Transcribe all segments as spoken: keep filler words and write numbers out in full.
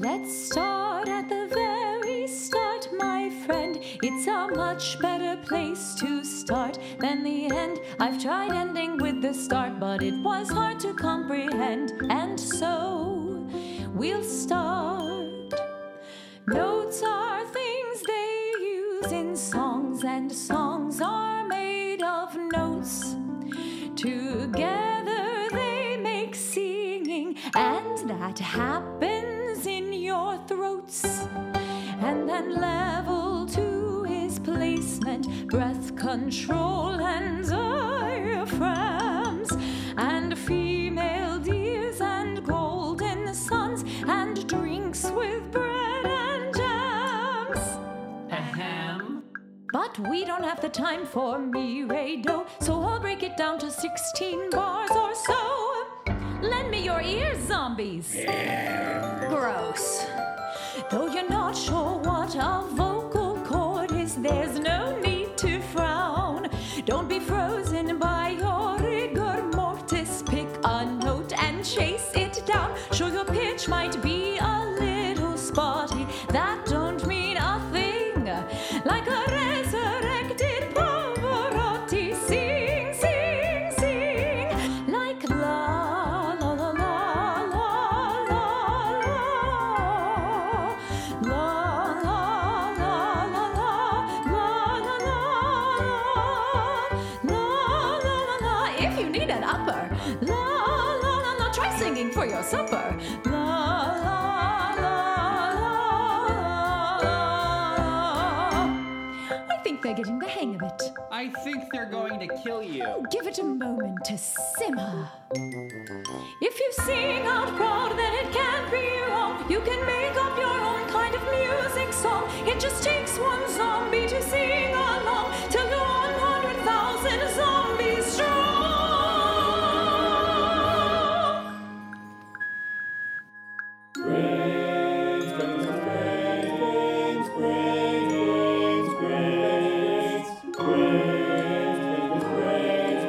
Let's start at the very start, my friend. It's a much better place to start than the end. I've tried ending with the start, but it was hard to comprehend. And so, we'll start. Notes are things they use in songs, and songs are made of notes. Together they make singing, and that happens in your throats. And then level two is placement, breath control, and diaphragms, and female deers, and golden suns, and drinks with bread and jams. Ahem. But we don't have the time for me, Ray-Do, so I'll break it down to sixteen bars or so. Lend me your ears, zombies. Gross. Though you're not sure what a vocal cord is, there's no need to frown. Don't be frozen by your rigor mortis. Pick a note and chase it down. Sure, your pitch might be a little spotty. That don't mean a thing. Like a resurrected Pavarotti. Sing, sing, sing. Like la, la, la, la, la, la, la. La, la, la, la, la, la, la, la. La, la, la, la. If you need an upper. La, la, la, la. Try singing for your supper. La, la, la, la, la. I think they're getting the hang of it. I think they're going to kill you. Give it a moment to simmer. If you sing out proud, then it can't be wrong. You can make up your own kind of music song. It just takes one zombie to sing along till you're one hundred thousand zombies strong. Brains, brains, brains, brains, brains, brains, brains,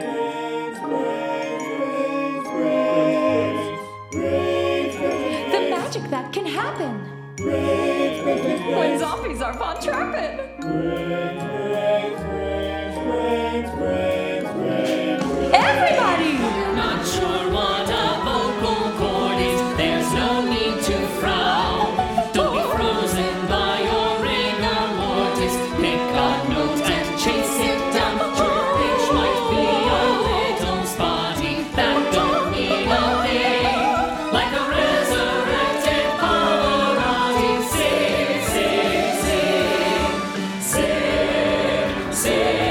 brains, brains, brains, brains, The magic that can happen brains, brains, when zombies are von trapping. brains, brains, brains, brains, brains, brains. Everybody! Not sure what a vocal cord is, there's no need to frown. Don't be frozen by your rigor mortis. Pick a note and chase it down. Your pitch might be a little spotty. That don't mean a thing. Like a resurrected Pavarotti. Sing, sing, sing, sing, sing.